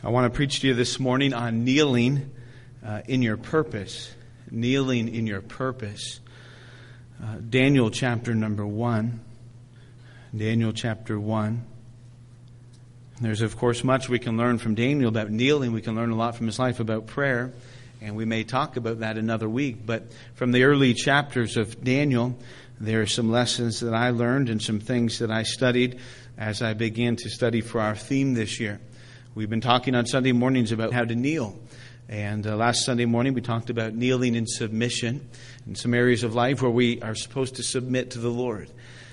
I want to preach to you this morning on kneeling in your purpose. Kneeling in your purpose. Daniel chapter number 1. Daniel chapter 1. There's, of course, much we can learn from Daniel about kneeling. We can learn a lot from his life about prayer. And we may talk about that another week. But from the early chapters of Daniel, there are some lessons that I learned and some things that I studied as I began to study for our theme this year. We've been talking on Sunday mornings about how to kneel. And last Sunday morning we talked about kneeling in submission in some areas of life where we are supposed to submit to the Lord.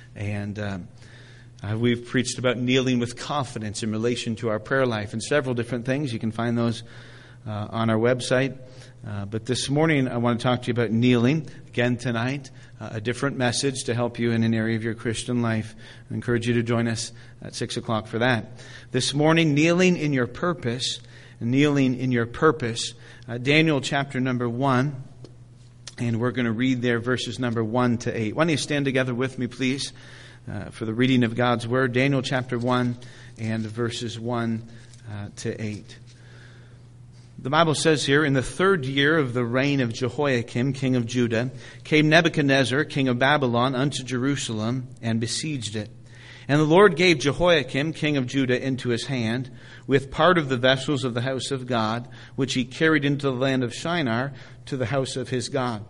And we've preached about kneeling with confidence in relation to our prayer life and several different things. You can find those on our website. But this morning I want to talk to you about kneeling. Again tonight, a different message to help you in an area of your Christian life. I encourage you to join us at 6 o'clock for that. This morning, kneeling in your purpose. Kneeling in your purpose. Daniel chapter number 1. And we're going to read there verses number 1 to 8. Why don't you stand together with me, please, for the reading of God's Word. Daniel chapter 1 and verses 1 to 8. The Bible says here, in the 3rd year of the reign of Jehoiakim, king of Judah, came Nebuchadnezzar, king of Babylon, unto Jerusalem, and besieged it. And the Lord gave Jehoiakim, king of Judah, into his hand, with part of the vessels of the house of God, which he carried into the land of Shinar, to the house of his God.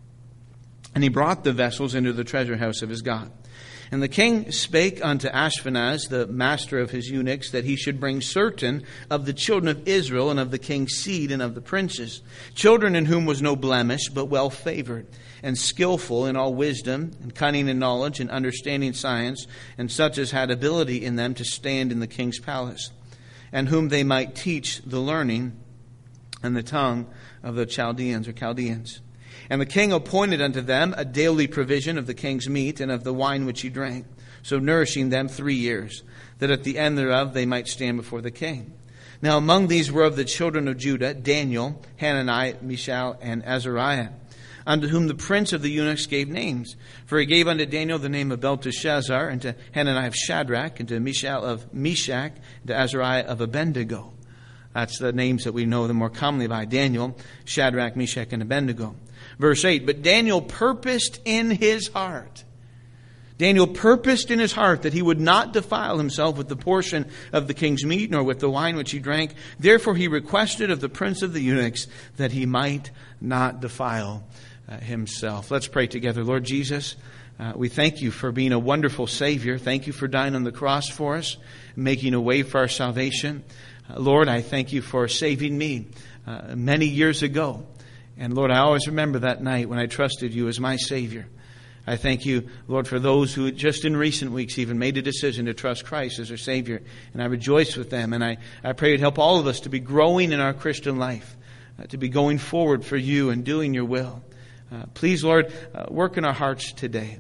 And he brought the vessels into the treasure house of his God. And the king spake unto Ashpenaz, the master of his eunuchs, that he should bring certain of the children of Israel, and of the king's seed, and of the princes, children in whom was no blemish, but well favored, and skillful in all wisdom, and cunning in knowledge, and understanding science, and such as had ability in them to stand in the king's palace, and whom they might teach the learning and the tongue of the Chaldeans or Chaldeans. And the king appointed unto them a daily provision of the king's meat and of the wine which he drank, so nourishing them 3 years, that at the end thereof they might stand before the king. Now among these were of the children of Judah Daniel, Hananiah, Mishael, and Azariah, unto whom the prince of the eunuchs gave names. For he gave unto Daniel the name of Belteshazzar, and to Hananiah of Shadrach, and to Mishael of Meshach, and to Azariah of Abednego. That's the names that we know them more commonly by: Daniel, Shadrach, Meshach, and Abednego. Verse 8, but Daniel purposed in his heart. Daniel purposed in his heart that he would not defile himself with the portion of the king's meat, nor with the wine which he drank. Therefore he requested of the prince of the eunuchs that he might not defile himself. Let's pray together. Lord Jesus, we thank you for being a wonderful Savior. Thank you for dying on the cross for us, making a way for our salvation. Lord, I thank you for saving me many years ago. And Lord, I always remember that night when I trusted you as my Savior. I thank you, Lord, for those who just in recent weeks even made a decision to trust Christ as their Savior. And I rejoice with them. And I pray you'd help all of us to be growing in our Christian life, to be going forward for you and doing your will. Please, Lord, work in our hearts today.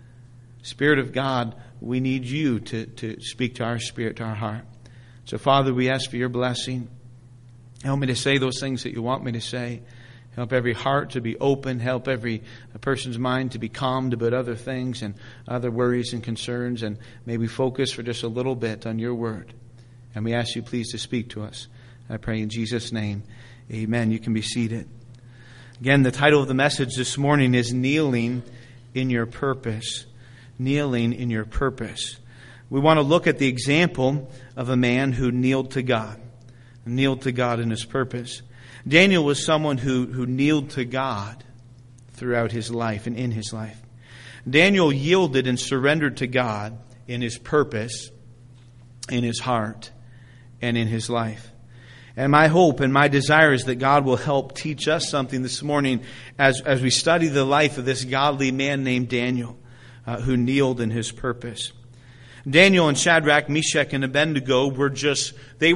Spirit of God, we need you to speak to our spirit, to our heart. So, Father, we ask for your blessing. Help me to say those things that you want me to say. Help every heart to be open. Help every person's mind to be calmed about other things and other worries and concerns. And may we focus for just a little bit on your word. And we ask you, please, to speak to us. I pray in Jesus' name. Amen. You can be seated. Again, the title of the message this morning is Kneeling in Your Purpose. Kneeling in Your Purpose. We want to look at the example of a man who kneeled to God. Kneeled to God in his purpose. Daniel was someone who kneeled to God throughout his life and in his life. Daniel yielded and surrendered to God in his purpose, in his heart, and in his life. And my hope and my desire is that God will help teach us something this morning as we study the life of this godly man named Daniel, who kneeled in his purpose. Daniel and Shadrach, Meshach, and Abednego were just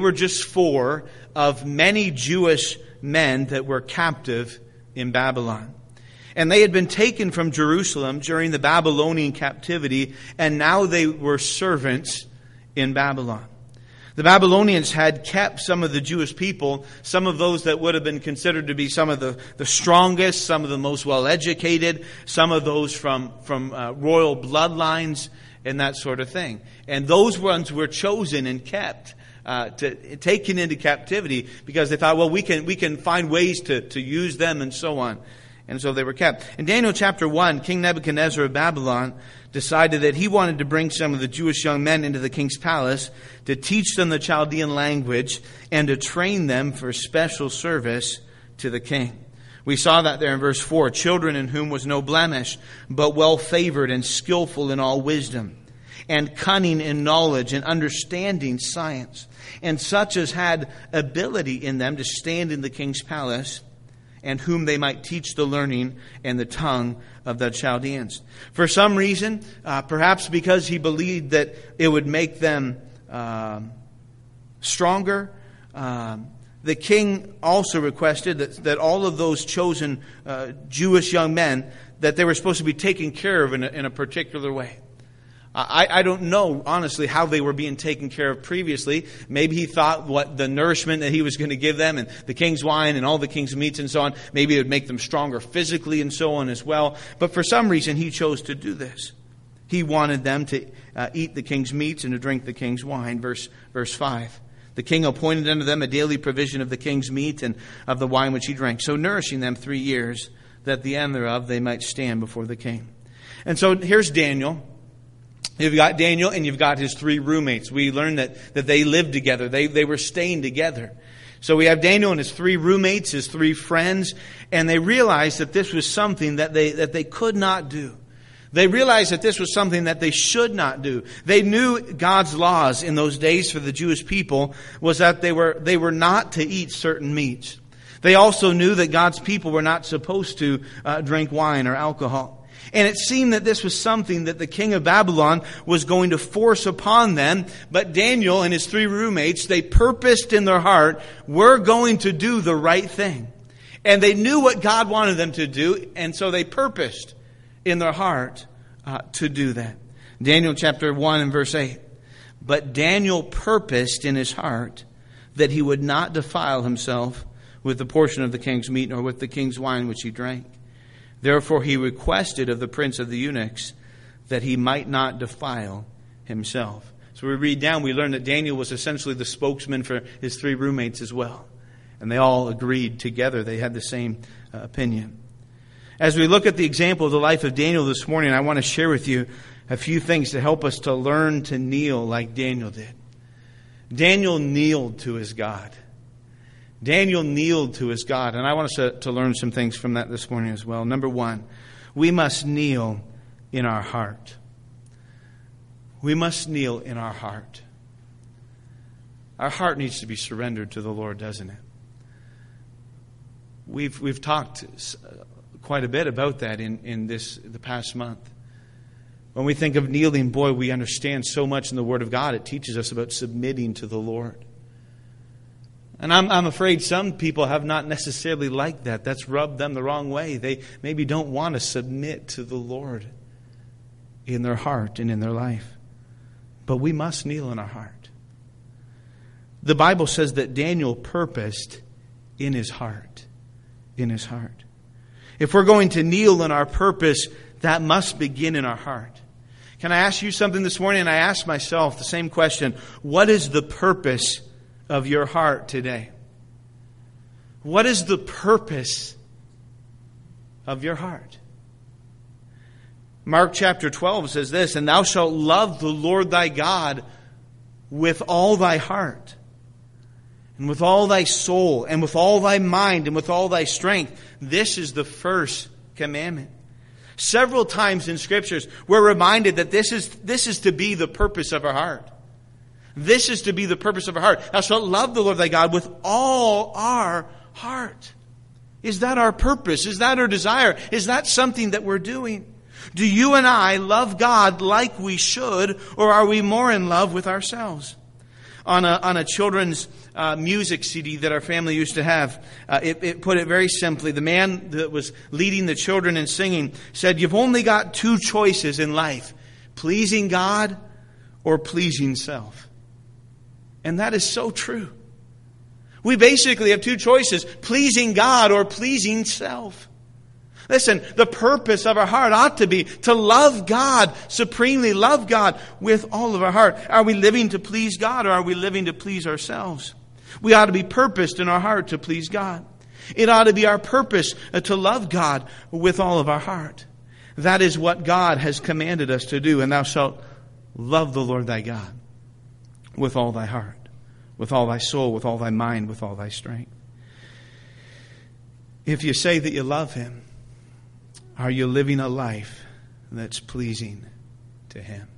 4 of many Jewish men that were captive in Babylon. And they had been taken from Jerusalem during the Babylonian captivity, and now they were servants in Babylon. The Babylonians had kept some of the Jewish people, some of those that would have been considered to be some of the strongest, some of the most well-educated, some of those from royal bloodlines and that sort of thing. And those ones were chosen and kept taken into captivity because they thought, well, we can find ways to use them and so on. And so they were kept. In Daniel chapter 1, King Nebuchadnezzar of Babylon decided that he wanted to bring some of the Jewish young men into the king's palace to teach them the Chaldean language and to train them for special service to the king. We saw that there in verse 4. Children in whom was no blemish, but well favored and skillful in all wisdom, and cunning in knowledge and understanding science, and such as had ability in them to stand in the king's palace, and whom they might teach the learning and the tongue of the Chaldeans. For some reason, perhaps because he believed that it would make them stronger, the king also requested that all of those chosen Jewish young men, that they were supposed to be taken care of in a particular way. I don't know, honestly, how they were being taken care of previously. Maybe he thought what the nourishment that he was going to give them and the king's wine and all the king's meats and so on, maybe it would make them stronger physically and so on as well. But for some reason, he chose to do this. He wanted them to eat the king's meats and to drink the king's wine. Verse 5. The king appointed unto them a daily provision of the king's meat and of the wine which he drank, so nourishing them 3 years, that at the end thereof they might stand before the king. And so here's Daniel. You've got Daniel and you've got his 3 roommates. We learned that they lived together. They were staying together. So we have Daniel and his 3 roommates, his 3 friends, and they realized that this was something that they could not do. They realized that this was something that they should not do. They knew God's laws in those days for the Jewish people was that they were not to eat certain meats. They also knew that God's people were not supposed to drink wine or alcohol. And it seemed that this was something that the king of Babylon was going to force upon them. But Daniel and his 3 roommates, they purposed in their heart, we're going to do the right thing. And they knew what God wanted them to do, and so they purposed in their heart to do that. Daniel chapter 1 and verse 8. But Daniel purposed in his heart that he would not defile himself with the portion of the king's meat, nor with the king's wine which he drank. Therefore he requested of the prince of the eunuchs that he might not defile himself. So we read down, we learn that Daniel was essentially the spokesman for his 3 roommates as well. And they all agreed together. They had the same opinion. As we look at the example of the life of Daniel this morning, I want to share with you a few things to help us to learn to kneel like Daniel did. Daniel kneeled to his God. Daniel kneeled to his God. And I want us to learn some things from that this morning as well. Number 1, we must kneel in our heart. We must kneel in our heart. Our heart needs to be surrendered to the Lord, doesn't it? We've talked quite a bit about that in the past month. When we think of kneeling, boy, we understand so much in the Word of God. It teaches us about submitting to the Lord. And I'm afraid some people have not necessarily liked that. That's rubbed them the wrong way. They maybe don't want to submit to the Lord in their heart and in their life. But we must kneel in our heart. The Bible says that Daniel purposed in his heart. In his heart. If we're going to kneel in our purpose, that must begin in our heart. Can I ask you something this morning? And I ask myself the same question. What is the purpose of your heart today? What is the purpose of your heart? Mark chapter 12 says this, and thou shalt love the Lord thy God with all thy heart, and with all thy soul, and with all thy mind, and with all thy strength. This is the first commandment. Several times in Scriptures, we're reminded that this is to be the purpose of our heart. This is to be the purpose of our heart. Thou shalt love the Lord thy God with all our heart. Is that our purpose? Is that our desire? Is that something that we're doing? Do you and I love God like we should, or are we more in love with ourselves? On a children's music CD that our family used to have, it put it very simply. The man that was leading the children in singing said, you've only got 2 choices in life, pleasing God or pleasing self. And that is so true. We basically have 2 choices, pleasing God or pleasing self. Listen, the purpose of our heart ought to be to love God supremely, love God with all of our heart. Are we living to please God, or are we living to please ourselves? We ought to be purposed in our heart to please God. It ought to be our purpose to love God with all of our heart. That is what God has commanded us to do. And thou shalt love the Lord thy God with all thy heart, with all thy soul, with all thy mind, with all thy strength. If you say that you love Him, are you living a life that's pleasing to Him?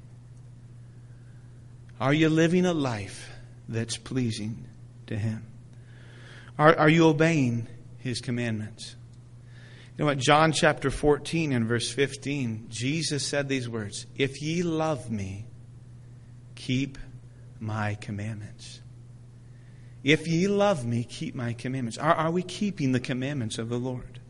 Are you living a life that's pleasing to Him? Are you obeying His commandments? You know what? John chapter 14 and verse 15, Jesus said these words, "If ye love me, keep my commandments." If ye love me, keep my commandments. Are we keeping the commandments of the Lord?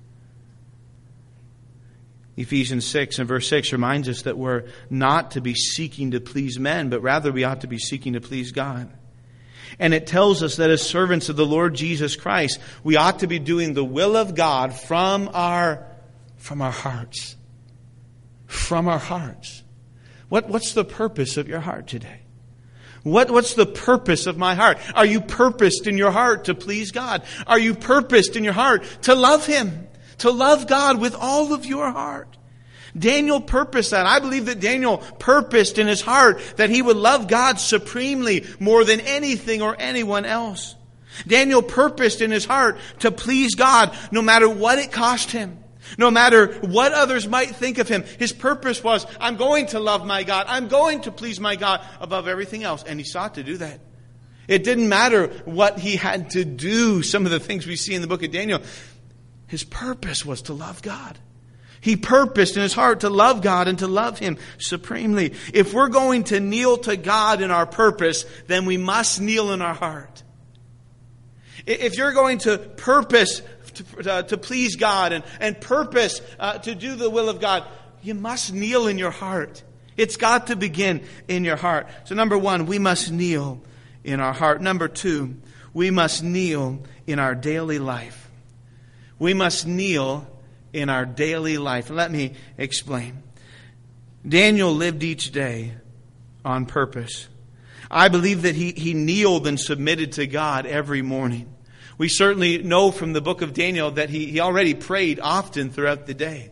Ephesians 6 and verse 6 reminds us that we're not to be seeking to please men, but rather we ought to be seeking to please God. And it tells us that as servants of the Lord Jesus Christ, we ought to be doing the will of God from our hearts. From our hearts. What's the purpose of your heart today? What's the purpose of my heart? Are you purposed in your heart to please God? Are you purposed in your heart to love Him? To love God with all of your heart? Daniel purposed that. I believe that Daniel purposed in his heart that he would love God supremely more than anything or anyone else. Daniel purposed in his heart to please God no matter what it cost him. No matter what others might think of him. His purpose was, I'm going to love my God. I'm going to please my God above everything else. And he sought to do that. It didn't matter what he had to do. Some of the things we see in the book of Daniel. His purpose was to love God. He purposed in his heart to love God and to love Him supremely. If we're going to kneel to God in our purpose, then we must kneel in our heart. If you're going to purpose to please God and purpose to do the will of God, you must kneel in your heart. It's got to begin in your heart. So number one, we must kneel in our heart. Number two, we must kneel in our daily life. We must kneel in our daily life. Let me explain. Daniel lived each day on purpose. I believe that he kneeled and submitted to God every morning. We certainly know from the book of Daniel that he already prayed often throughout the day.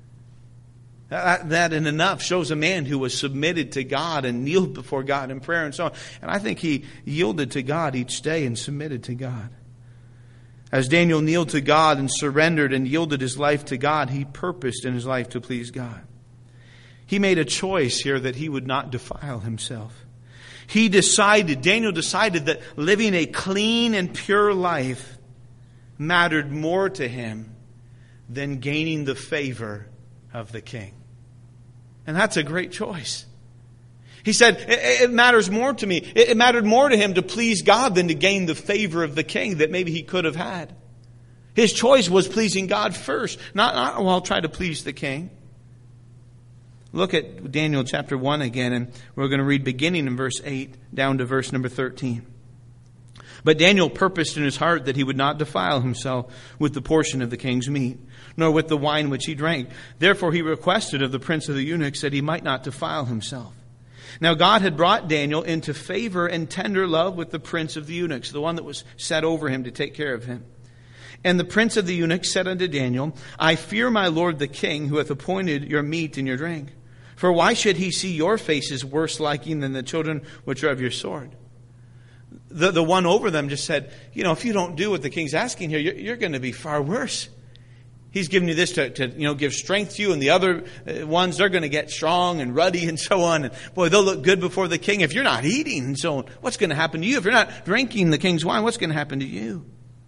That in enough shows a man who was submitted to God and kneeled before God in prayer and so on. And I think he yielded to God each day and submitted to God. As Daniel kneeled to God and surrendered and yielded his life to God, he purposed in his life to please God. He made a choice here that he would not defile himself. Daniel decided that living a clean and pure life mattered more to him than gaining the favor of the king. And that's a great choice. He said, it matters more to me. It mattered more to him to please God than to gain the favor of the king that maybe he could have had. His choice was pleasing God first, not I'll try to please the king. Look at Daniel chapter 1 again, and we're going to read beginning in verse 8 down to verse number 13. But Daniel purposed in his heart that he would not defile himself with the portion of the king's meat, nor with the wine which he drank. Therefore he requested of the prince of the eunuchs that he might not defile himself. Now God had brought Daniel into favor and tender love with the prince of the eunuchs, the one that was set over him to take care of him. And the prince of the eunuchs said unto Daniel, I fear my lord the king, who hath appointed your meat and your drink. For why should he see your faces worse liking than the children which are of your sword? The one over them just said, if you don't do what the king's asking here, you're going to be far worse. He's giving you this to give strength to you, and the other ones, they're going to get strong and ruddy and so on. And boy, they'll look good before the king. If you're not eating and so on, what's going to happen to you? If you're not drinking the king's wine, what's going to happen to you?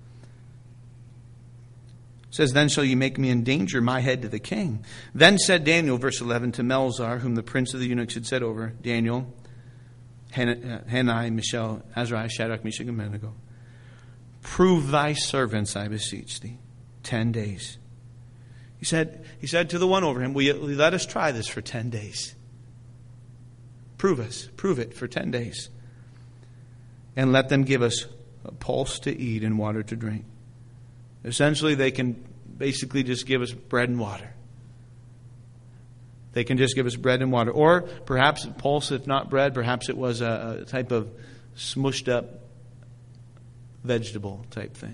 It says, then shall you make me endanger my head to the king. Then said Daniel, verse 11, to Melzar, whom the prince of the eunuchs had set over, Daniel, Hanani, Mishael, Azariah, Shadrach, Meshach, and Abednego, prove thy servants, I beseech thee, 10 days. He said to the one over him, will you let us try this for 10 days? Prove it for 10 days. And let them give us a pulse to eat and water to drink. Essentially, they can basically just give us bread and water. They can just give us bread and water. Or perhaps, Paul said, if not bread, perhaps it was a type of smushed up vegetable type thing.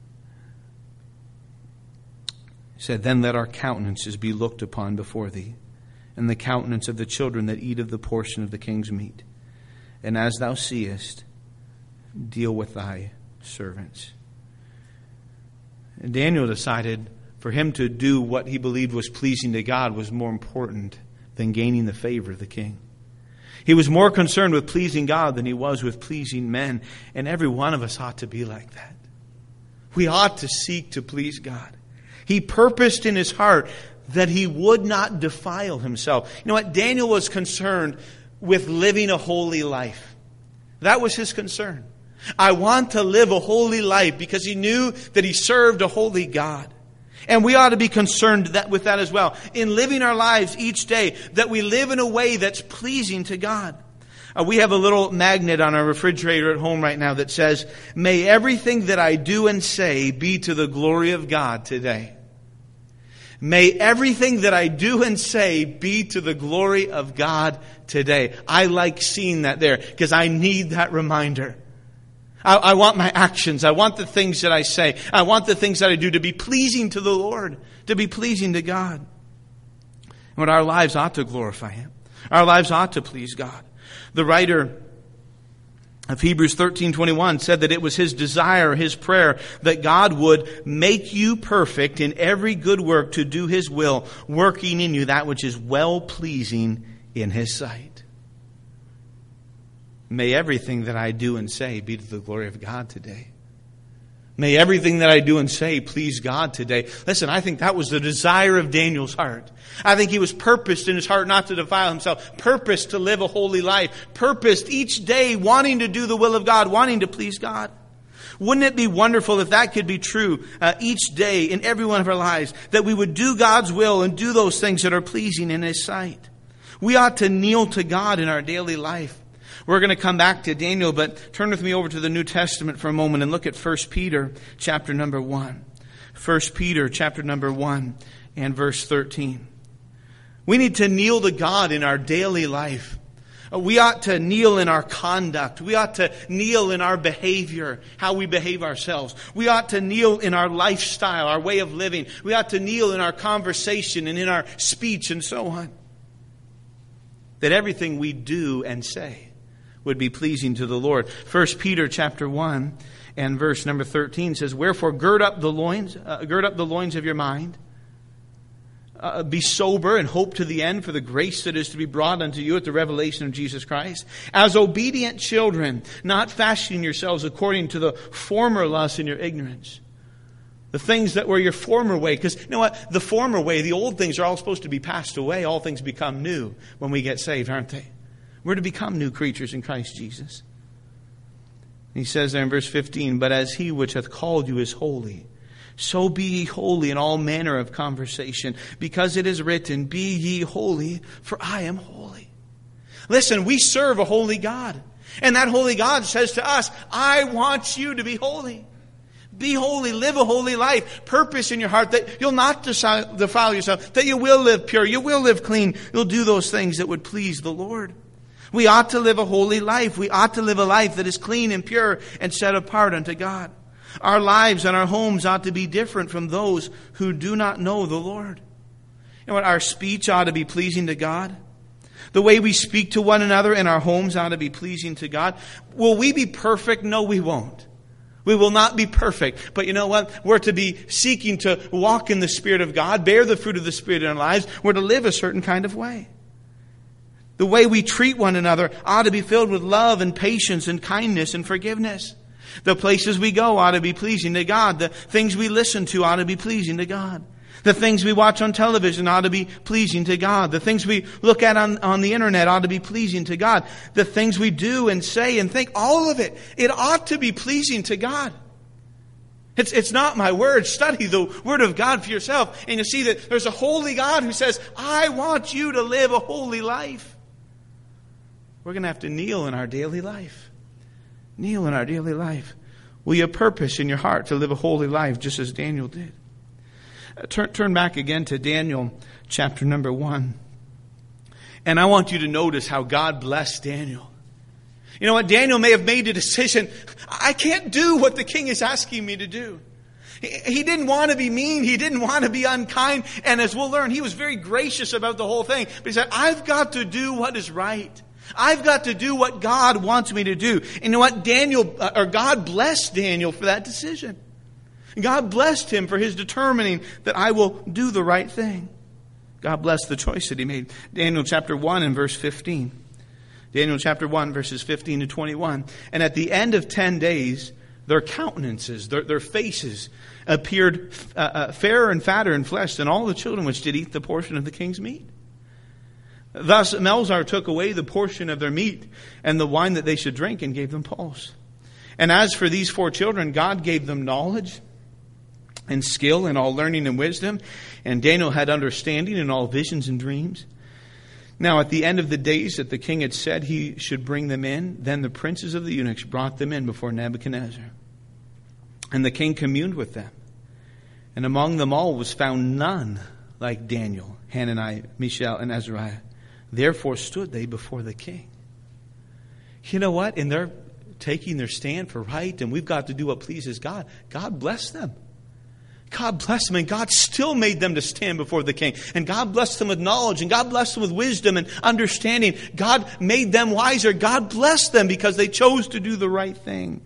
He said, then let our countenances be looked upon before thee, and the countenance of the children that eat of the portion of the king's meat. And as thou seest, deal with thy servants. And Daniel decided for him to do what he believed was pleasing to God was more important than gaining the favor of the king. He was more concerned with pleasing God than he was with pleasing men. And every one of us ought to be like that. We ought to seek to please God. He purposed in his heart that he would not defile himself. You know what? Daniel was concerned with living a holy life. That was his concern. I want to live a holy life because he knew that he served a holy God. And we ought to be concerned with that as well. In living our lives each day, that we live in a way that's pleasing to God. We have a little magnet on our refrigerator at home right now that says, may everything that I do and say be to the glory of God today. May everything that I do and say be to the glory of God today. I like seeing that there because I need that reminder. I want my actions. I want the things that I say. I want the things that I do to be pleasing to the Lord, to be pleasing to God. And our lives ought to glorify Him. Our lives ought to please God. The writer of Hebrews 13:21 said that it was his desire, his prayer, that God would make you perfect in every good work to do His will, working in you that which is well-pleasing in His sight. May everything that I do and say be to the glory of God today. May everything that I do and say please God today. Listen, I think that was the desire of Daniel's heart. I think he was purposed in his heart not to defile himself, purposed to live a holy life, purposed each day wanting to do the will of God, wanting to please God. Wouldn't it be wonderful if that could be true each day in every one of our lives, that we would do God's will and do those things that are pleasing in His sight? We ought to kneel to God in our daily life. We're going to come back to Daniel, but turn with me over to the New Testament for a moment and look at 1 Peter chapter number 1. 1 Peter chapter number 1 and verse 13. We need to kneel to God in our daily life. We ought to kneel in our conduct. We ought to kneel in our behavior, how we behave ourselves. We ought to kneel in our lifestyle, our way of living. We ought to kneel in our conversation and in our speech and so on. That everything we do and say would be pleasing to the Lord. 1 Peter chapter 1 and verse number 13 says, wherefore gird up the loins of your mind. Be sober and hope to the end for the grace that is to be brought unto you at the revelation of Jesus Christ. As obedient children, not fashioning yourselves according to the former lusts in your ignorance. The things that were your former way. Because you know what? The former way, the old things are all supposed to be passed away. All things become new when we get saved, aren't they? We're to become new creatures in Christ Jesus. He says there in verse 15, but as He which hath called you is holy, so be ye holy in all manner of conversation, because it is written, be ye holy, for I am holy. Listen, we serve a holy God. And that holy God says to us, I want you to be holy. Be holy, live a holy life. Purpose in your heart that you'll not defile yourself, that you will live pure, you will live clean. You'll do those things that would please the Lord. We ought to live a holy life. We ought to live a life that is clean and pure and set apart unto God. Our lives and our homes ought to be different from those who do not know the Lord. You know what? Our speech ought to be pleasing to God. The way we speak to one another in our homes ought to be pleasing to God. Will we be perfect? No, we won't. We will not be perfect. But you know what? We're to be seeking to walk in the Spirit of God, bear the fruit of the Spirit in our lives. We're to live a certain kind of way. The way we treat one another ought to be filled with love and patience and kindness and forgiveness. The places we go ought to be pleasing to God. The things we listen to ought to be pleasing to God. The things we watch on television ought to be pleasing to God. The things we look at on the internet ought to be pleasing to God. The things we do and say and think, all of it, it ought to be pleasing to God. It's not my word. Study the Word of God for yourself, and you'll see that there's a holy God who says, I want you to live a holy life. We're going to have to kneel in our daily life. Kneel in our daily life. Will you purpose in your heart to live a holy life just as Daniel did? Turn back again to Daniel chapter number 1. And I want you to notice how God blessed Daniel. You know what? Daniel may have made a decision. I can't do what the king is asking me to do. He didn't want to be mean. He didn't want to be unkind. And as we'll learn, he was very gracious about the whole thing. But he said, I've got to do what is right. I've got to do what God wants me to do. And you know what? God blessed Daniel for that decision. God blessed him for his determining that I will do the right thing. God blessed the choice that he made. Daniel chapter 1 and verse 15. Daniel chapter 1 verses 15 to 21. And at the end of 10 days, their countenances, their faces appeared fairer and fatter in flesh than all the children which did eat the portion of the king's meat. Thus Melzar took away the portion of their meat and the wine that they should drink and gave them pulse. And as for these 4 children, God gave them knowledge and skill in all learning and wisdom. And Daniel had understanding in all visions and dreams. Now at the end of the days that the king had said he should bring them in, then the princes of the eunuchs brought them in before Nebuchadnezzar. And the king communed with them. And among them all was found none like Daniel, Hananiah, Mishael, and Azariah. Therefore stood they before the king. You know what? And they're taking their stand for right, and we've got to do what pleases God. God bless them. God blessed them, and God still made them to stand before the king. And God blessed them with knowledge, and God blessed them with wisdom and understanding. God made them wiser. God blessed them because they chose to do the right thing.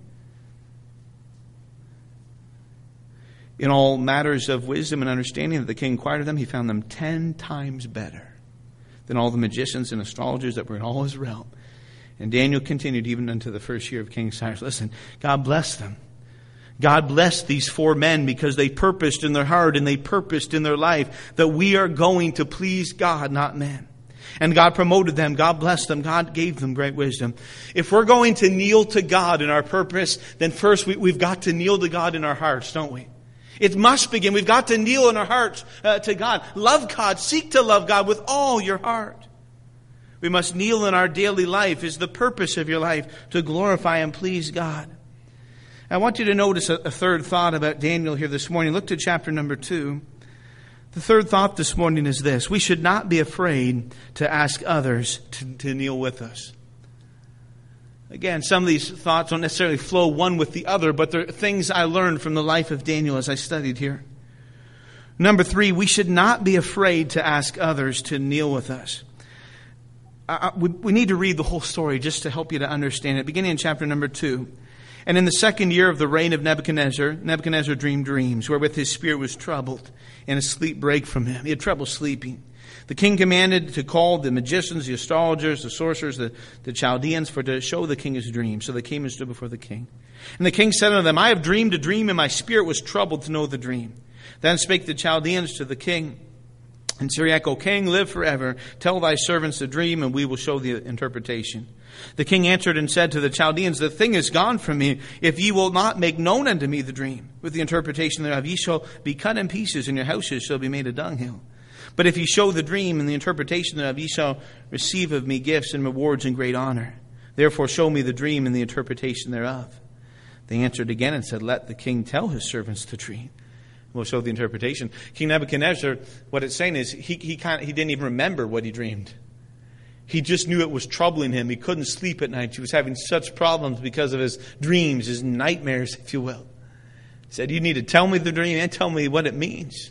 In all matters of wisdom and understanding that the king inquired of them, he found them 10 times better than all the magicians and astrologers that were in all his realm. And Daniel continued even unto the first year of King Cyrus. Listen, God blessed them. God blessed these 4 men because they purposed in their heart and they purposed in their life that we are going to please God, not men. And God promoted them. God blessed them. God gave them great wisdom. If we're going to kneel to God in our purpose, then first we've got to kneel to God in our hearts, don't we? It must begin. We've got to kneel in our hearts to God. Love God. Seek to love God with all your heart. We must kneel in our daily life. Is the purpose of your life to glorify and please God? I want you to notice a third thought about Daniel here this morning. Look to chapter number 2. The third thought this morning is this. We should not be afraid to ask others to kneel with us. Again, some of these thoughts don't necessarily flow one with the other, but they're things I learned from the life of Daniel as I studied here. Number 3, we should not be afraid to ask others to kneel with us. We need to read the whole story just to help you to understand it. Beginning in chapter number 2. And in the 2nd year of the reign of Nebuchadnezzar, Nebuchadnezzar dreamed dreams, wherewith his spirit was troubled, and his sleep brake from him. He had trouble sleeping. The king commanded to call the magicians, the astrologers, the sorcerers, the Chaldeans, for to show the king his dream. So they came and stood before the king. And the king said unto them, I have dreamed a dream, and my spirit was troubled to know the dream. Then spake the Chaldeans to the king in Syriac, O king, live forever. Tell thy servants the dream, and we will show the interpretation. The king answered and said to the Chaldeans, the thing is gone from me. If ye will not make known unto me the dream with the interpretation thereof, ye shall be cut in pieces, and your houses shall be made a dunghill. But if ye show the dream and the interpretation thereof, ye shall receive of me gifts and rewards and great honor. Therefore show me the dream and the interpretation thereof. They answered again and said, let the king tell his servants the dream. We'll show the interpretation. King Nebuchadnezzar, what it's saying is he didn't even remember what he dreamed. He just knew it was troubling him. He couldn't sleep at night. He was having such problems because of his dreams, his nightmares, if you will. He said, you need to tell me the dream and tell me what it means.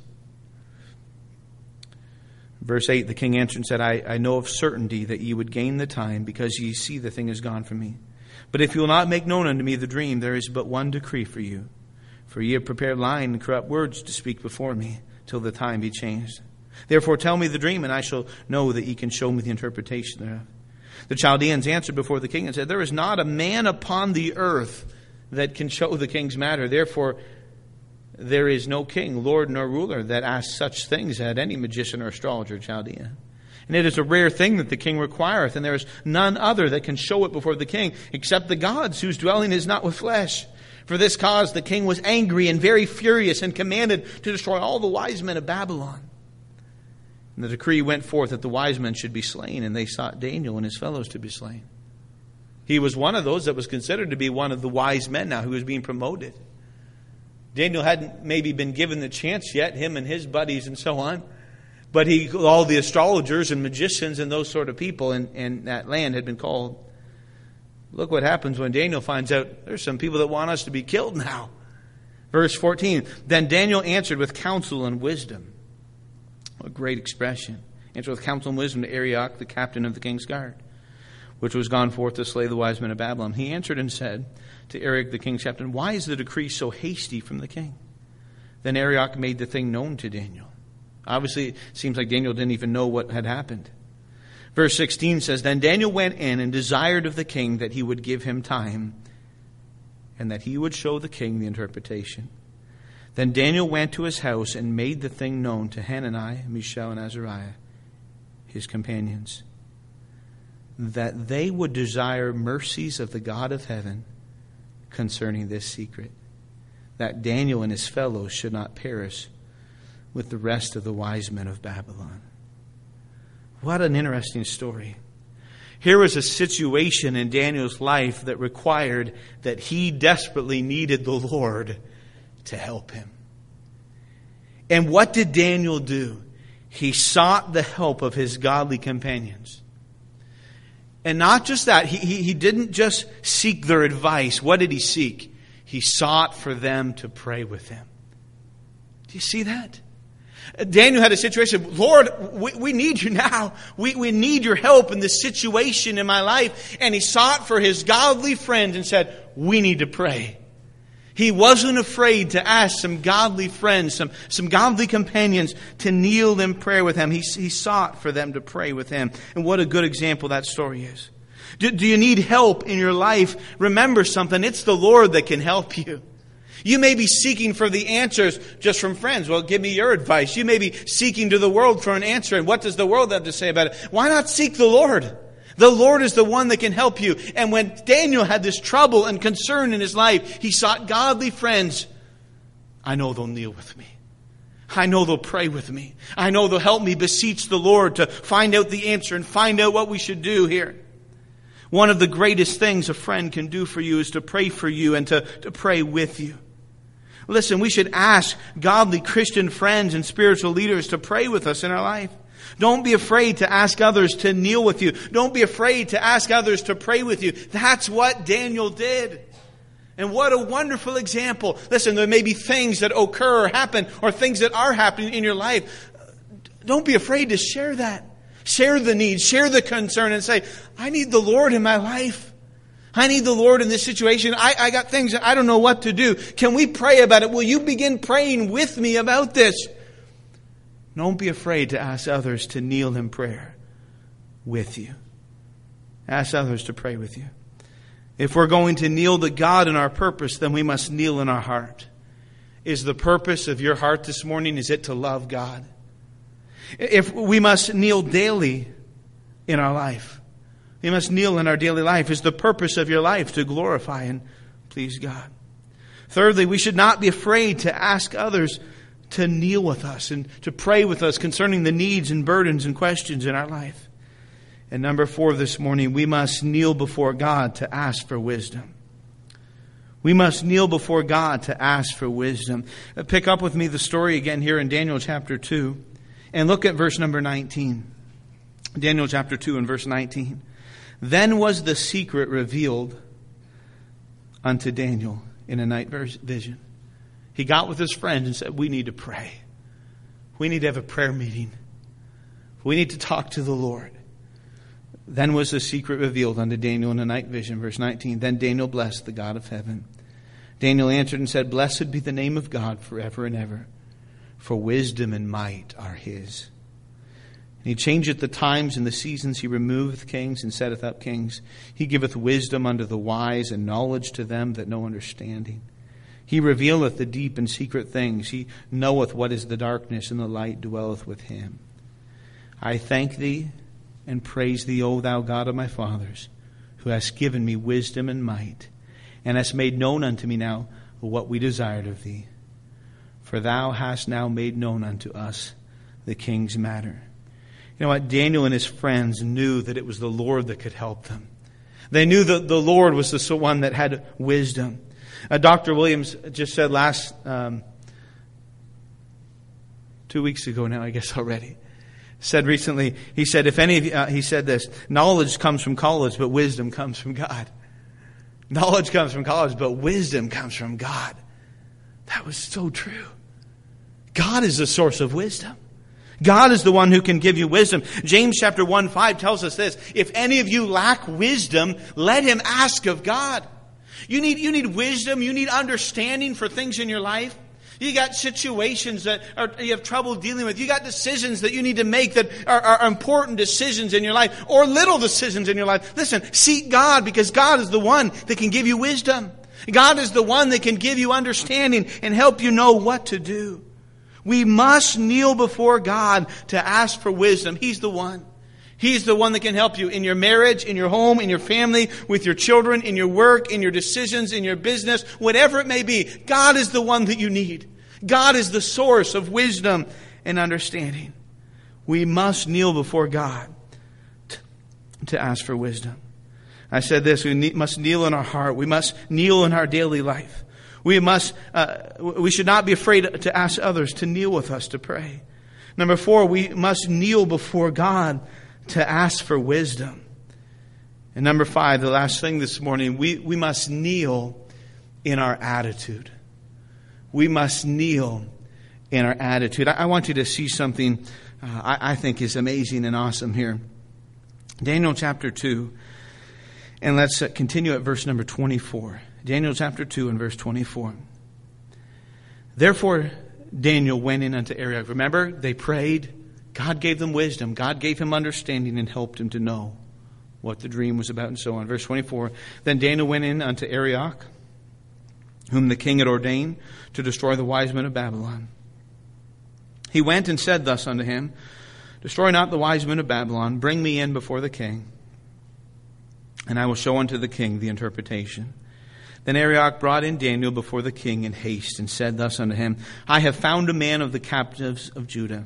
Verse 8, the king answered and said, I know of certainty that ye would gain the time, because ye see the thing is gone from me. But if you will not make known unto me the dream, there is but one decree for you. For ye have prepared lying and corrupt words to speak before me, till the time be changed. Therefore tell me the dream, and I shall know that ye can show me the interpretation thereof. The Chaldeans answered before the king and said, there is not a man upon the earth that can show the king's matter. Therefore there is no king, lord, nor ruler that asks such things at any magician or astrologer or Chaldean. And it is a rare thing that the king requireth, and there is none other that can show it before the king, except the gods, whose dwelling is not with flesh. For this cause the king was angry and very furious, and commanded to destroy all the wise men of Babylon. And the decree went forth that the wise men should be slain, and they sought Daniel and his fellows to be slain. He was one of those that was considered to be one of the wise men now who was being promoted. Daniel hadn't maybe been given the chance yet, him and his buddies and so on. But all the astrologers and magicians and those sort of people in that land had been called. Look what happens when Daniel finds out there's some people that want us to be killed now. Verse 14, then Daniel answered with counsel and wisdom. What a great expression. Answered with counsel and wisdom to Arioch, the captain of the king's guard, which was gone forth to slay the wise men of Babylon. He answered and said to Arioch, the king's captain, why is the decree so hasty from the king? Then Arioch made the thing known to Daniel. Obviously, it seems like Daniel didn't even know what had happened. Verse 16 says, then Daniel went in and desired of the king that he would give him time and that he would show the king the interpretation. Then Daniel went to his house and made the thing known to Hananiah, Mishael, and Azariah, his companions, that they would desire mercies of the God of heaven concerning this secret, that Daniel and his fellows should not perish with the rest of the wise men of Babylon. What an interesting story. Here was a situation in Daniel's life that required that he desperately needed the Lord to help him. And what did Daniel do? He sought the help of his godly companions. And not just that, he didn't just seek their advice. What did he seek? He sought for them to pray with him. Do you see that? Daniel had a situation, Lord, we need you now. We need your help in this situation in my life. And he sought for his godly friends and said, we need to pray. He wasn't afraid to ask some godly friends, some godly companions to kneel in prayer with him. He sought for them to pray with him. And what a good example that story is. Do you need help in your life? Remember something. It's the Lord that can help you. You may be seeking for the answers just from friends. Well, give me your advice. You may be seeking to the world for an answer. And what does the world have to say about it? Why not seek the Lord? The Lord is the one that can help you. And when Daniel had this trouble and concern in his life, he sought godly friends. I know they'll kneel with me. I know they'll pray with me. I know they'll help me beseech the Lord to find out the answer and find out what we should do here. One of the greatest things a friend can do for you is to pray for you and to pray with you. Listen, we should ask godly Christian friends and spiritual leaders to pray with us in our life. Don't be afraid to ask others to kneel with you. Don't be afraid to ask others to pray with you. That's what Daniel did. And what a wonderful example. Listen, there may be things that occur or happen or things that are happening in your life. Don't be afraid to share that. Share the need, share the concern and say, I need the Lord in my life. I need the Lord in this situation. I got things that I don't know what to do. Can we pray about it? Will you begin praying with me about this? Don't be afraid to ask others to kneel in prayer with you. Ask others to pray with you. If we're going to kneel to God in our purpose, then we must kneel in our heart. Is the purpose of your heart this morning, is it to love God? If we must kneel daily in our life. We must kneel in our daily life. Is the purpose of your life to glorify and please God? Thirdly, we should not be afraid to ask others to kneel with us and to pray with us concerning the needs and burdens and questions in our life. And number 4 this morning, we must kneel before God to ask for wisdom. We must kneel before God to ask for wisdom. Pick up with me the story again here in Daniel chapter 2 and look at verse number 19. Daniel chapter 2 and verse 19. Then was the secret revealed unto Daniel in a night vision. He got with his friends and said, we need to pray. We need to have a prayer meeting. We need to talk to the Lord. Then was the secret revealed unto Daniel in a night vision. Verse 19. Then Daniel blessed the God of heaven. Daniel answered and said, blessed be the name of God forever and ever, for wisdom and might are his. And he changeth the times and the seasons. He removeth kings and setteth up kings. He giveth wisdom unto the wise and knowledge to them that know understanding. He revealeth the deep and secret things. He knoweth what is the darkness, and the light dwelleth with him. I thank thee and praise thee, O thou God of my fathers, who hast given me wisdom and might, and hast made known unto me now what we desired of thee. For thou hast now made known unto us the king's matter. You know what? Daniel and his friends knew that it was the Lord that could help them. They knew that the Lord was the one that had wisdom. Dr. Williams just said 2 weeks ago now, I guess already, said recently, he said, if any of you, he said this, knowledge comes from college, but wisdom comes from God. Knowledge comes from college, but wisdom comes from God. That was so true. God is the source of wisdom. God is the one who can give you wisdom. James chapter 1:5 tells us this, if any of you lack wisdom, let him ask of God. You need wisdom, you need understanding for things in your life. You got situations that you have trouble dealing with. You got decisions that you need to make that are important decisions in your life, or little decisions in your life. Listen, seek God, because God is the one that can give you wisdom. God is the one that can give you understanding and help you know what to do. We must kneel before God to ask for wisdom. He's the one. He's the one that can help you in your marriage, in your home, in your family, with your children, in your work, in your decisions, in your business, whatever it may be. God is the one that you need. God is the source of wisdom and understanding. We must kneel before God to ask for wisdom. I said this, we must kneel in our heart. We must kneel in our daily life. We should not be afraid to ask others to kneel with us to pray. Number 4, we must kneel before God to ask for wisdom. And number 5, the last thing this morning, we must kneel in our attitude. We must kneel in our attitude. I want you to see something I think is amazing and awesome here. Daniel chapter 2, and let's continue at verse number 24. Daniel chapter 2 and verse 24. Therefore Daniel went in unto Arioch. Remember, they prayed. God gave them wisdom. God gave him understanding and helped him to know what the dream was about and so on. Verse 24. Then Daniel went in unto Arioch, whom the king had ordained to destroy the wise men of Babylon. He went and said thus unto him, Destroy not the wise men of Babylon. Bring me in before the king, and I will show unto the king the interpretation. Then Arioch brought in Daniel before the king in haste, and said thus unto him, I have found a man of the captives of Judah,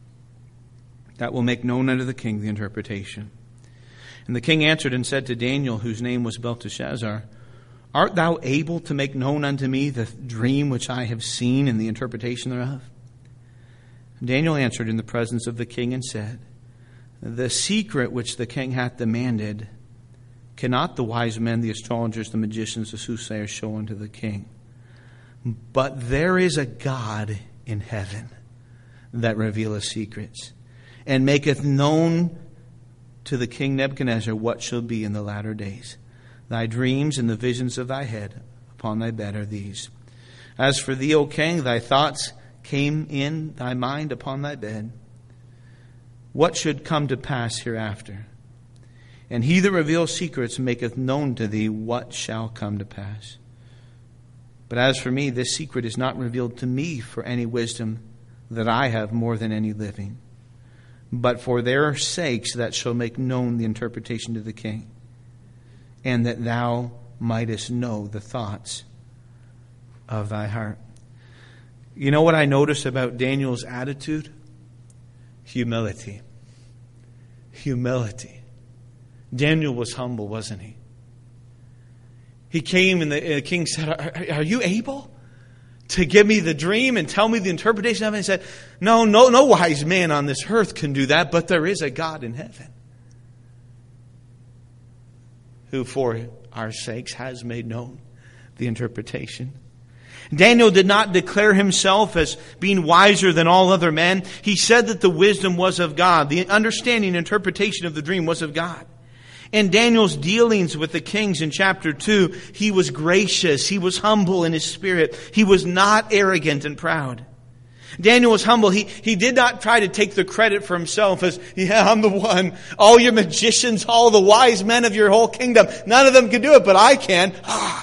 that will make known unto the king the interpretation. And the king answered and said to Daniel, whose name was Belteshazzar, Art thou able to make known unto me the dream which I have seen and the interpretation thereof? And Daniel answered in the presence of the king and said, The secret which the king hath demanded cannot the wise men, the astrologers, the magicians, the soothsayers show unto the king. But there is a God in heaven that revealeth secrets, and maketh known to the king Nebuchadnezzar what shall be in the latter days. Thy dreams and the visions of thy head upon thy bed are these. As for thee, O king, thy thoughts came in thy mind upon thy bed. What should come to pass hereafter? And he that reveals secrets maketh known to thee what shall come to pass. But as for me, this secret is not revealed to me for any wisdom that I have more than any living, but for their sakes that shall make known the interpretation to the king, and that thou mightest know the thoughts of thy heart. You know what I noticed about Daniel's attitude? Humility. Humility. Daniel was humble, wasn't he? He came and the king said, Are you able to give me the dream and tell me the interpretation of it? And he said, No wise man on this earth can do that, but there is a God in heaven who for our sakes has made known the interpretation. Daniel did not declare himself as being wiser than all other men. He said that the wisdom was of God. The understanding and interpretation of the dream was of God. In Daniel's dealings with the kings in chapter 2, he was gracious. He was humble in his spirit. He was not arrogant and proud. Daniel was humble. He did not try to take the credit for himself as, I'm the one. All your magicians, all the wise men of your whole kingdom, none of them can do it, but I can.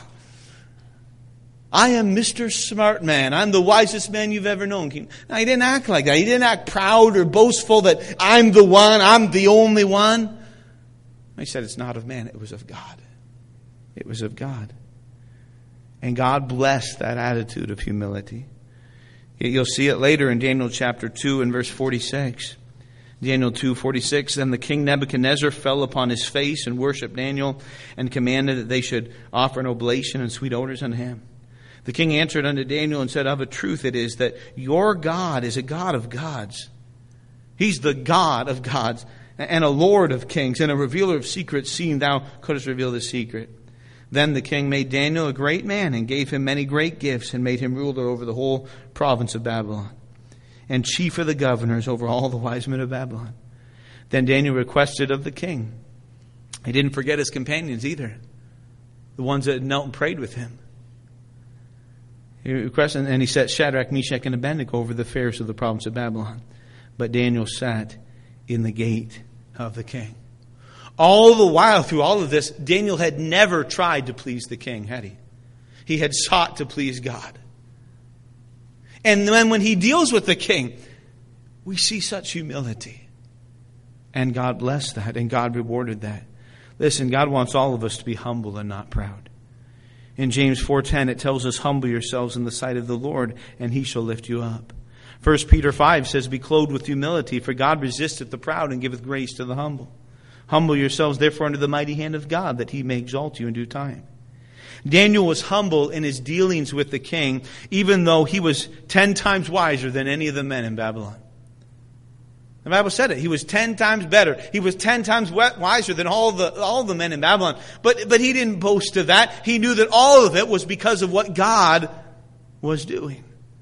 I am Mr. Smart Man. I'm the wisest man you've ever known. No, he didn't act like that. He didn't act proud or boastful that I'm the one, I'm the only one. He said it's not of man, it was of God. It was of God. And God blessed that attitude of humility. You'll see it later in Daniel chapter 2 and verse 46. Daniel 2:46. Then the king Nebuchadnezzar fell upon his face and worshipped Daniel and commanded that they should offer an oblation and sweet odors unto him. The king answered unto Daniel and said, of a truth it is that your God is a God of gods. He's the God of gods and a Lord of kings and a revealer of secrets, seeing thou couldst reveal the secret. Then the king made Daniel a great man and gave him many great gifts and made him ruler over the whole province of Babylon and chief of the governors over all the wise men of Babylon. Then Daniel requested of the king. He didn't forget his companions either, the ones that had knelt and prayed with him. He requested, and he set Shadrach, Meshach, and Abednego over the affairs of the province of Babylon. But Daniel sat in the gate of the king. All the while, through all of this, Daniel had never tried to please the king, had he? He had sought to please God. And then when he deals with the king, we see such humility. And God blessed that, and God rewarded that. Listen, God wants all of us to be humble and not proud. In James 4:10, it tells us, humble yourselves in the sight of the Lord, and he shall lift you up. 1 Peter 5 says, be clothed with humility, for God resisteth the proud and giveth grace to the humble. Humble yourselves therefore under the mighty hand of God, that he may exalt you in due time. Daniel was humble in his dealings with the king, even though he was 10 times wiser than any of the men in Babylon. The Bible said it. He was 10 times better. He was 10 times wiser than all the men in Babylon. But he didn't boast of that. He knew that all of it was because of what God was doing.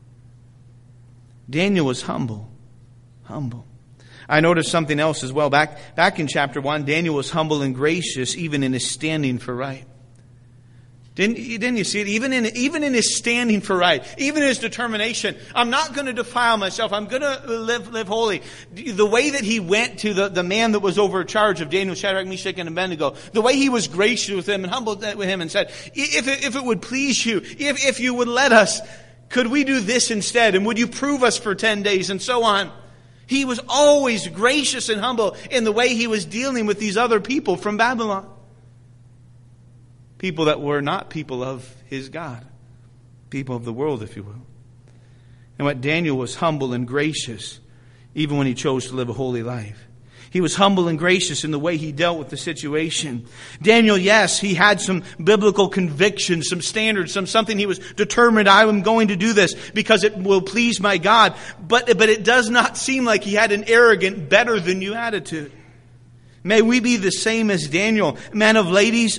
Daniel was humble. Humble. I noticed something else as well. Back in chapter 1, Daniel was humble and gracious even in his standing for right. Didn't you see it? Even in his standing for right, even in his determination, I'm not going to defile myself. I'm going to live holy. The way that he went to the man that was over charge of Daniel, Shadrach, Meshach, and Abednego, the way he was gracious with him and humbled with him and said, if it would please you, if you would let us, could we do this instead? And would you prove us for 10 days? And so on. He was always gracious and humble in the way he was dealing with these other people from Babylon. People that were not people of his God. People of the world, if you will. And what Daniel was humble and gracious, even when he chose to live a holy life. He was humble and gracious in the way he dealt with the situation. Daniel, yes, he had some biblical convictions, some standards, something he was determined, I am going to do this because it will please my God. But it does not seem like he had an arrogant, better than you attitude. May we be the same as Daniel, men and ladies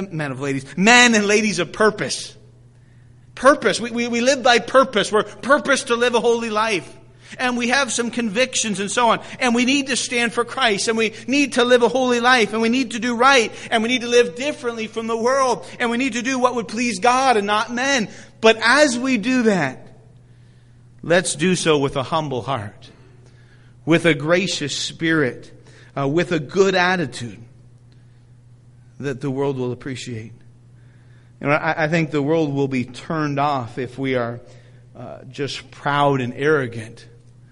of purpose. Purpose. We live by purpose. We're purposed to live a holy life. And we have some convictions and so on. And we need to stand for Christ. And we need to live a holy life. And we need to do right. And we need to live differently from the world. And we need to do what would please God and not men. But as we do that, let's do so with a humble heart, with a gracious spirit, with a good attitude that the world will appreciate. And I think the world will be turned off if we are just proud and arrogant.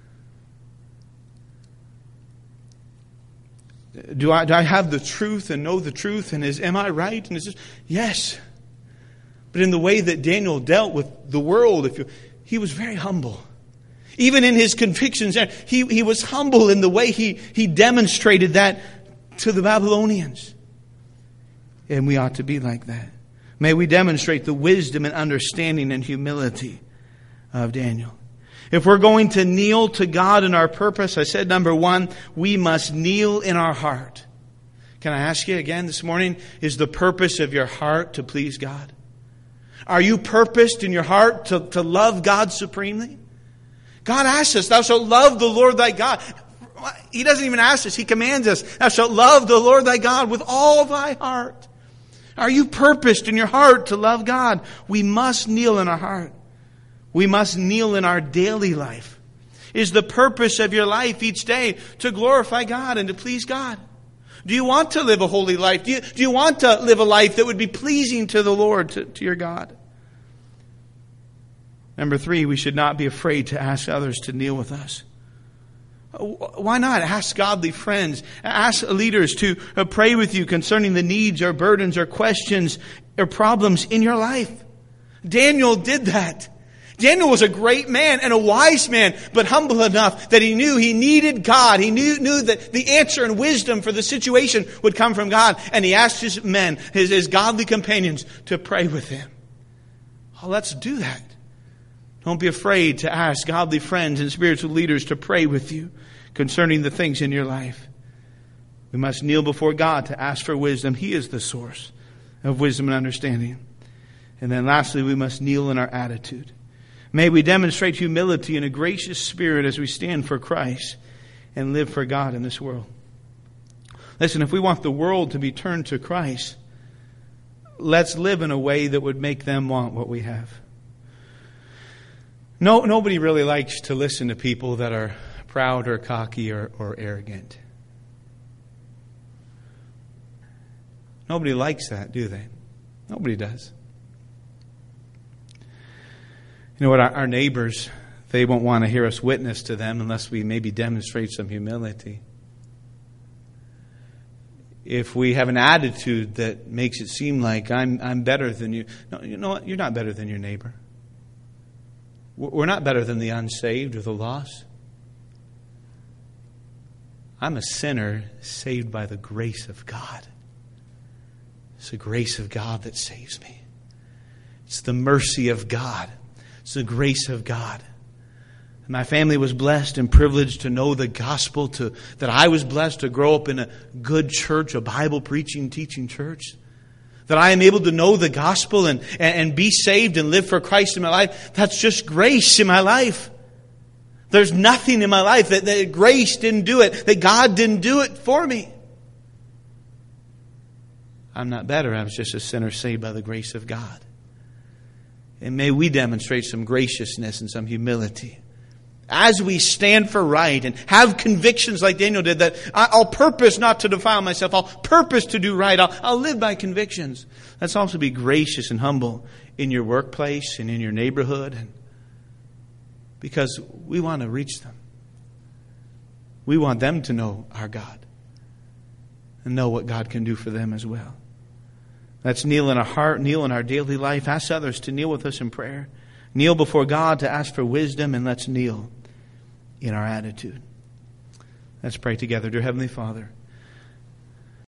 Do I have the truth and know the truth? And am I right? And yes. But in the way that Daniel dealt with the world, he was very humble. Even in his convictions, he was humble in the way he demonstrated that to the Babylonians. And we ought to be like that. May we demonstrate the wisdom and understanding and humility of Daniel. If we're going to kneel to God in our purpose, I said number 1, we must kneel in our heart. Can I ask you again this morning, is the purpose of your heart to please God? Are you purposed in your heart to love God supremely? God asks us, thou shalt love the Lord thy God. He doesn't even ask us, he commands us, thou shalt love the Lord thy God with all thy heart. Are you purposed in your heart to love God? We must kneel in our heart. We must kneel in our daily life. Is the purpose of your life each day to glorify God and to please God? Do you want to live a holy life? Do you want to live a life that would be pleasing to the Lord, to your God? Number 3, we should not be afraid to ask others to kneel with us. Why not? Ask godly friends. Ask leaders to pray with you concerning the needs or burdens or questions or problems in your life. Daniel did that. Daniel was a great man and a wise man, but humble enough that he knew he needed God. He knew that the answer and wisdom for the situation would come from God. And he asked his men, his godly companions, to pray with him. Oh, let's do that. Don't be afraid to ask godly friends and spiritual leaders to pray with you concerning the things in your life. We must kneel before God to ask for wisdom. He is the source of wisdom and understanding. And then lastly, we must kneel in our attitude. May we demonstrate humility and a gracious spirit as we stand for Christ and live for God in this world. Listen, if we want the world to be turned to Christ, let's live in a way that would make them want what we have. Nobody really likes to listen to people that are proud or cocky or arrogant. Nobody likes that, do they? Nobody does. You know what? Our neighbors, they won't want to hear us witness to them unless we maybe demonstrate some humility. If we have an attitude that makes it seem like I'm better than you. No, you know what? You're not better than your neighbor. We're not better than the unsaved or the lost. I'm a sinner saved by the grace of God. It's the grace of God that saves me. It's the mercy of God. It's the grace of God. My family was blessed and privileged to know the gospel, that I was blessed to grow up in a good church, a Bible preaching, teaching church. That I am able to know the gospel and be saved and live for Christ in my life. That's just grace in my life. There's nothing in my life that grace didn't do it, that God didn't do it for me. I'm not better. I was just a sinner saved by the grace of God. And may we demonstrate some graciousness and some humility as we stand for right and have convictions like Daniel did, that I'll purpose not to defile myself. I'll purpose to do right. I'll live by convictions. Let's also be gracious and humble in your workplace and in your neighborhood, because we want to reach them. We want them to know our God and know what God can do for them as well. Let's kneel in our heart, kneel in our daily life. Ask others to kneel with us in prayer. Kneel before God to ask for wisdom, and let's kneel in our attitude. Let's pray together. Dear Heavenly Father,